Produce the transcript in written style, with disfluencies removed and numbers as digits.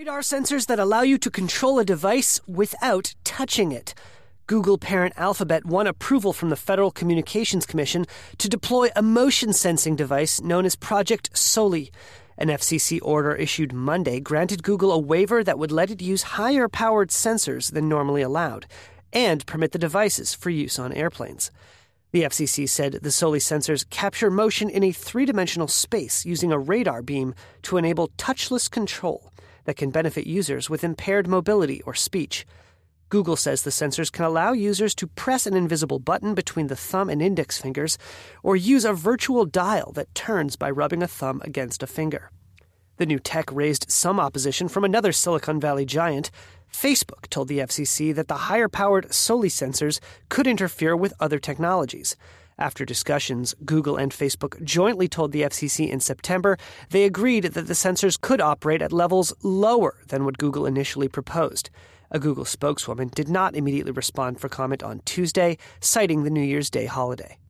Radar sensors that allow you to control a device without touching it. Google parent Alphabet won approval from the Federal Communications Commission to deploy a motion-sensing device known as Project Soli. An FCC order issued Monday granted Google a waiver that would let it use higher-powered sensors than normally allowed and permit the devices for use on airplanes. The FCC said the Soli sensors capture motion in a three-dimensional space using a radar beam to enable touchless control that can benefit users with impaired mobility or speech. Google says the sensors can allow users to press an invisible button between the thumb and index fingers or use a virtual dial that turns by rubbing a thumb against a finger. The new tech raised some opposition from another Silicon Valley giant. Facebook told the FCC that the higher-powered Soli sensors could interfere with other technologies. After discussions, Google and Facebook jointly told the FCC in September they agreed that the sensors could operate at levels lower than what Google initially proposed. A Google spokeswoman did not immediately respond for comment on Tuesday, citing the New Year's Day holiday.